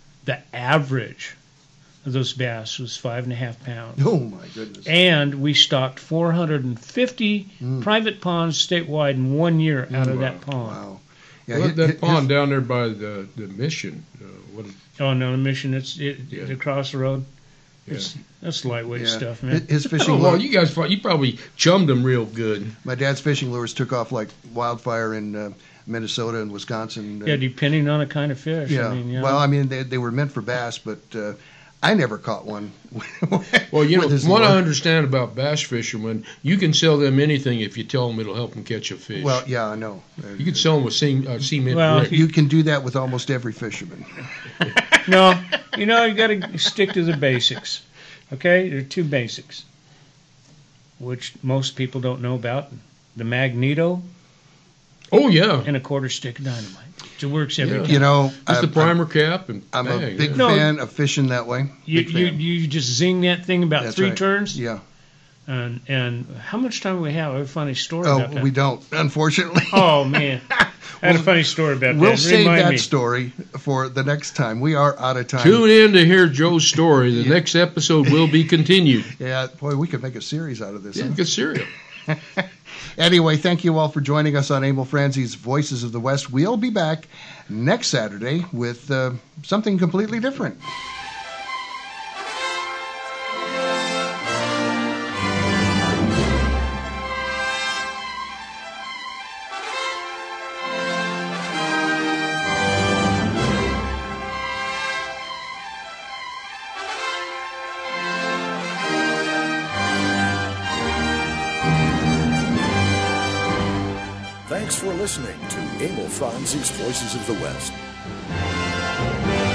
of those bass was 5.5 pounds. Oh my goodness! And we stocked 450 private ponds statewide in 1 year out of that pond. Wow! Yeah, that pond down there by the mission. Oh no, the mission! It's across the road. That's lightweight stuff, man. His fishing. Well, you probably chummed them real good. My dad's fishing lures took off like wildfire in Minnesota and Wisconsin. Yeah, depending on the kind of fish. Yeah. I mean, well, I mean, they were meant for bass, but I never caught one. Well, you know, what I understand about bass fishermen, you can sell them anything if you tell them it'll help them catch a fish. Well, yeah, I know. You can sell them with cement brick. You can do that with almost every fisherman. No, you got to stick to the basics. Okay, there are two basics, which most people don't know about: the magneto. Oh yeah, and a quarter stick of dynamite. It works every time. You know, just the primer cap, and I'm a big fan of fishing that way. You just zing that thing about That's 3 right. turns. Yeah. And how much time do we have? I have a funny story about that. We don't, unfortunately. Oh, man. I had a funny story about that. We'll save that me. story for the next time. We are out of time. Tune in to hear Joe's story. The next episode will be continued. Yeah, boy, we could make a series out of this. Yeah, huh? good cereal. Anyway, thank you all for joining us on Emil Franzi's Voices of the West. We'll be back next Saturday with something completely different. Thanks for listening to Emil Franzi's Voices of the West.